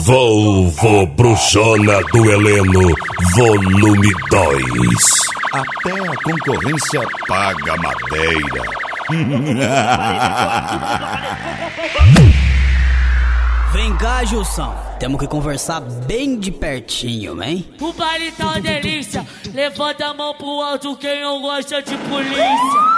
Volvo Bruxona do Heleno, volume 2. Até a concorrência paga madeira. Vem cá, Gilson. Temos que conversar bem de pertinho, hein? O baile tá uma delícia. Levanta a mão pro alto quem não gosta de polícia.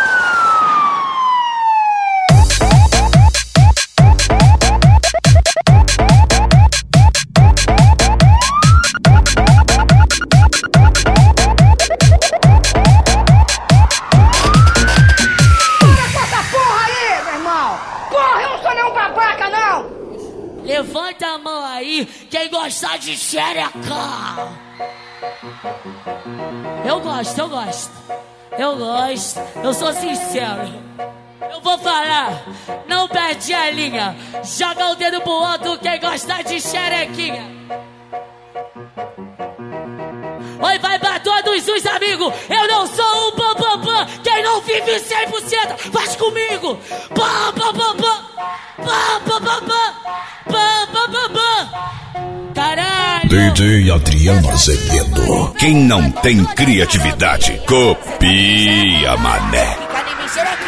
Levanta a mão aí, quem gostar de xereca. Eu gosto. Eu sou sincero. Eu vou falar, não perde a linha. Joga o dedo pro outro, quem gostar de xerequinha. Oi, vai pra todos os amigos. Eu não sou um pam. Quem não vive 100% faz comigo. Pam. Caralho! DJ Adriano Azevedo. Quem não tem criatividade, copia, mané.